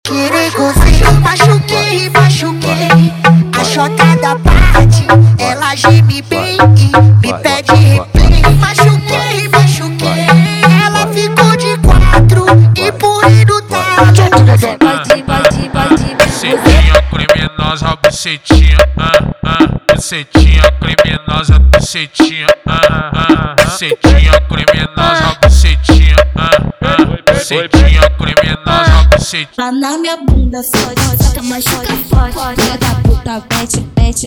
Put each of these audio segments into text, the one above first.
Perigosinho, machuquei, machuquei. A chota da parte, ela geme bem e me pede replay. Machuquei, machuquei. Ela ficou de quatro e por aí no tarde. Bucetinha criminosa, bucetinha, bucetinha criminosa, bucetinha, bucetinha criminosa, bucetinha, bucetinha criminosa, bucetinha. Lá na minha bunda fode, só machuca forte. Filha da puta, pede.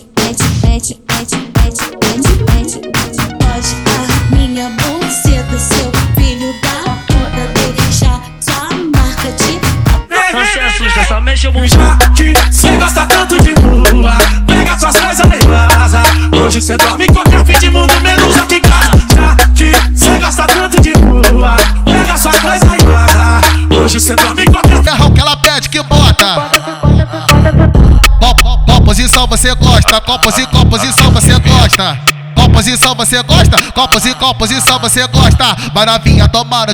Pode a minha buceta, seu filho da puta, deixa sua marca de. Não se assusta, só mexe o bumbum. Já que cê gosta tanto de lua, pega suas coisas e vaza. Hoje cê dorme com a fim de mundo, menos aqui em casa. Já que cê gosta tanto de lua, pega suas coisas e vaza. Hoje cê dorme com a Ferrão que ela pede que bota. Composição você gosta, composição você gosta. Composição você gosta, composição você gosta. Maravilha, tomara.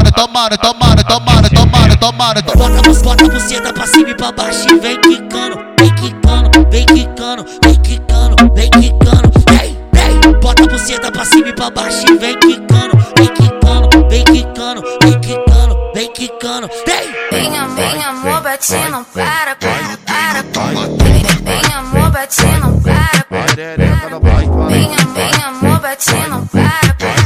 Bota a buceta pra cima e pra baixo e vem quicando, vem quicando, vem quicando, vem quicando, vem quicando. Vem, bota a buceta pra cima e pra baixo e vem quicando, vem quicando, vem quicando, vem quicando, vem quicando. Vem amor, bate, não para. Vem amor, bate, não para. Vem amor, bate, não para.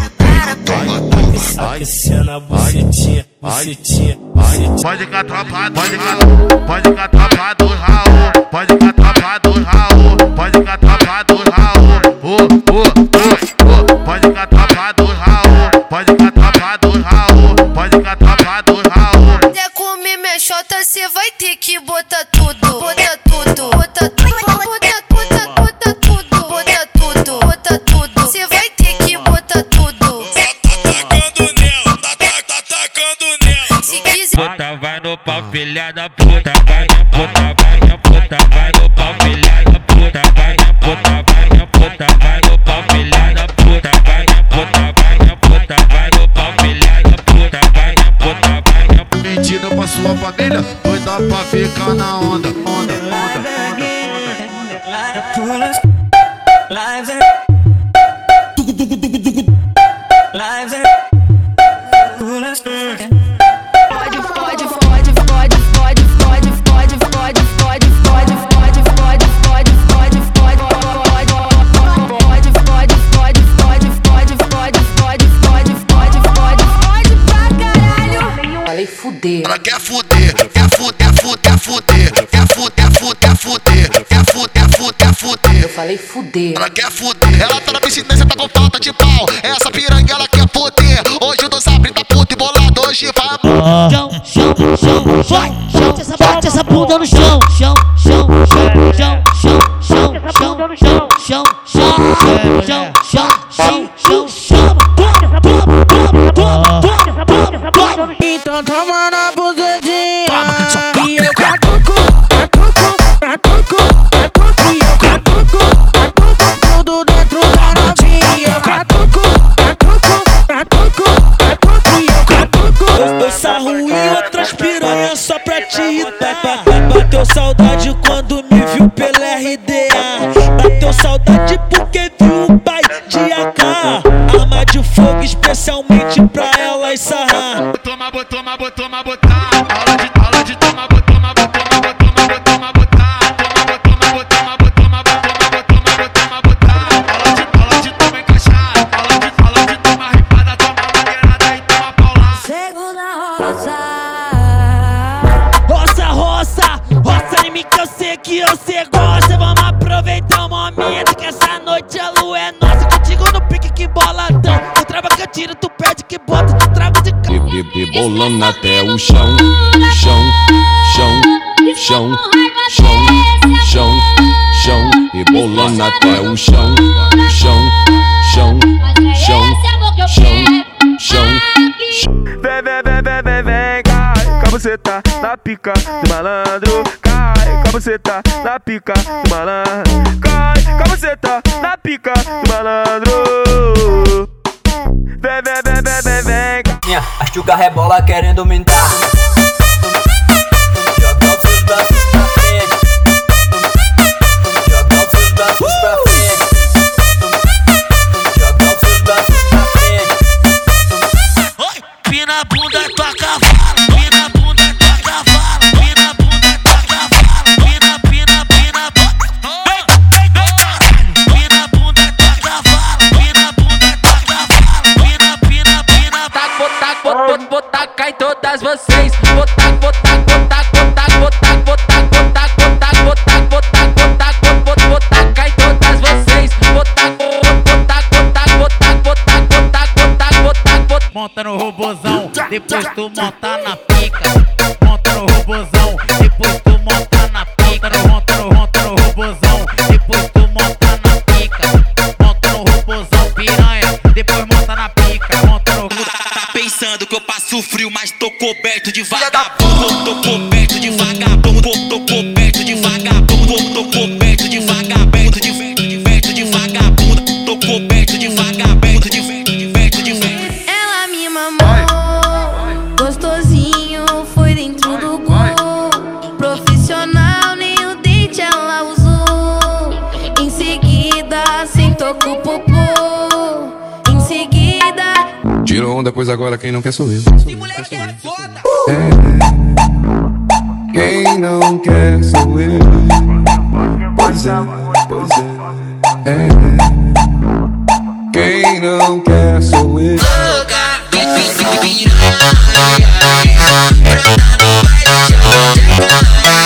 aquecendo a bucetinha. Pode com a tropa do Raul, pode com a tropa do Raul, pode com a tropa do Raul, pode com a tropa do Raul, pode com a tropa do Raul, pode com a tropa do Raul. Quer comer minha chota, cê vai ter que botar tudo, botar tudo, botar tudo, botar tudo, botar tudo, botar tudo, botar tudo. Cê vai ter que botar tudo. Tá tacando nela. Se quiser, Bota vai no pau, filha da puta, vai na puta, vai na puta, vai no pau, filha da puta, vai na puta, vai na puta, vai no pau, filha da puta, vai na puta, vai na puta, vai no pau, filha da puta, vai na puta, vai na puta. Mentira pra sua família, doida pra ficar na onda. Ela quer fuder, Eu falei fuder. ela quer fuder. Ela tá na piscina, tá com falta de pau. Essa piranha ela quer fuder. Hoje o Don Sabre tá puto e bolado, hoje vai. Bate essa bunda no chão, chão, Então toma na buzetinha e eu catuco, e eu catuco, tudo dentro da novinha. Eu catuco, e eu catuco. Eu sarro e outras piranhas só pra te irritar. Bateu saudade quando me viu pela RDA. Bateu saudade porque viu o pai de AK. Arma de fogo especialmente pra elas sarrar. Toma, botar. Aula de toma, botar. Aula de toma encaixada. Aula de toma ripada, toma maneirada e toma paulada. Segunda roça. Roça em mim que eu sei que você gosta. Vamos aproveitar o momento que essa noite a lua é nossa. Contigo no pique que boladão. Tu trava que eu tiro, tu pede que bota, tu trago de cá. Rebolando até o chão, rebolando até o chão. Vem, cai, com você tá na pica do malandro. Cai, com você tá na pica do malandro. Cai, com você tá na pica do malandro. Vem. A Chuca rebola querendo aumentar. Joga Depois tu monta na pica, monta no robozão. Depois tu monta na pica, monta no robozão. Depois tu monta na pica, monta no robozão, piranha. Depois monta na pica, monta no robozão. Tá pensando que eu passo frio, mas tô coberto de vagabundo. Tô coberto de vagabundo, tô coberto de vagabundo. Tô coberto de vagabundo, de vagabundo. Tô coberto de vagabundo, de vagabundo. Ela me mamou, gostosinho, foi dentro do gol. Profissional, nem o dente ela usou. Em seguida, sentou com o popô. Em seguida, Tiro onda, pois agora quem não quer sou eu. Que moleque é foda! Quem não quer sou eu. Pois é, pois é. Quem não quer sou eu.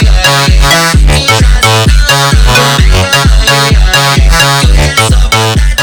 Só